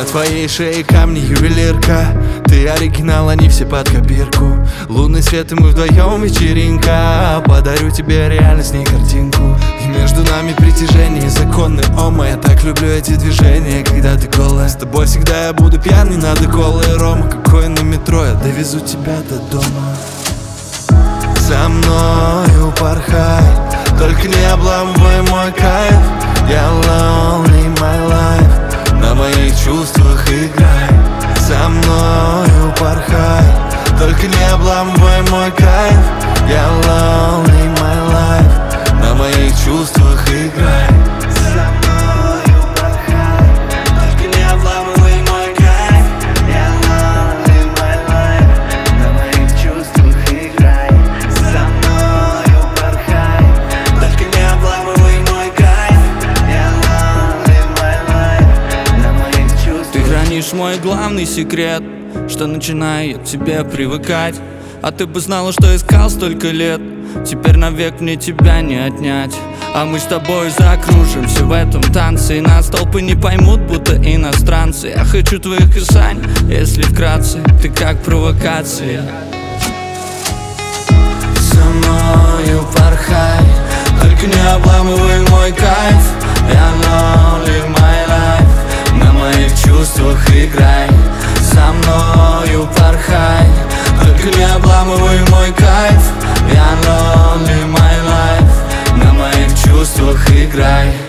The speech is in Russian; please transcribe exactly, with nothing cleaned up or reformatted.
На твоей шее камни, ювелирка. Ты оригинал, они все под копирку. Лунный свет и мы вдвоем вечеринка. Подарю тебе реальность, не картинку. И между нами притяжение законное. О, я так люблю эти движения, когда ты голая. С тобой всегда я буду пьяный, надо колы и рома. Какой на метро, я довезу тебя до дома. Со мною порхай, только не обламывай мой кайф. Я lonely, my life, на моих чувствах играй. Со мною порхай, только не обламывай мой кайф. Я lonely, my life, на моих чувствах играй. Со мною порхай, только не обламывай мой кайф. Я lonely, my life, на моих чувствах играй. Со мною порхай, только не обламывай мой кайф. Я lonely, my life, на моих чувствах. Ты хранишь мой главный секрет, что начинаю я к тебе привыкать. А ты бы знала, что искал столько лет. Теперь навек мне тебя не отнять. А мы с тобой закружимся в этом танце, и нас толпы не поймут, будто иностранцы. Я хочу твоих касаний, если вкратце, ты как провокация. Со мною порхай, только не обламывай мой кайф. Я lonely, my life, на моих чувствах играй. Со мною порхай, только не обламывай мой кайф. Я lonely, my life, на моих чувствах играй.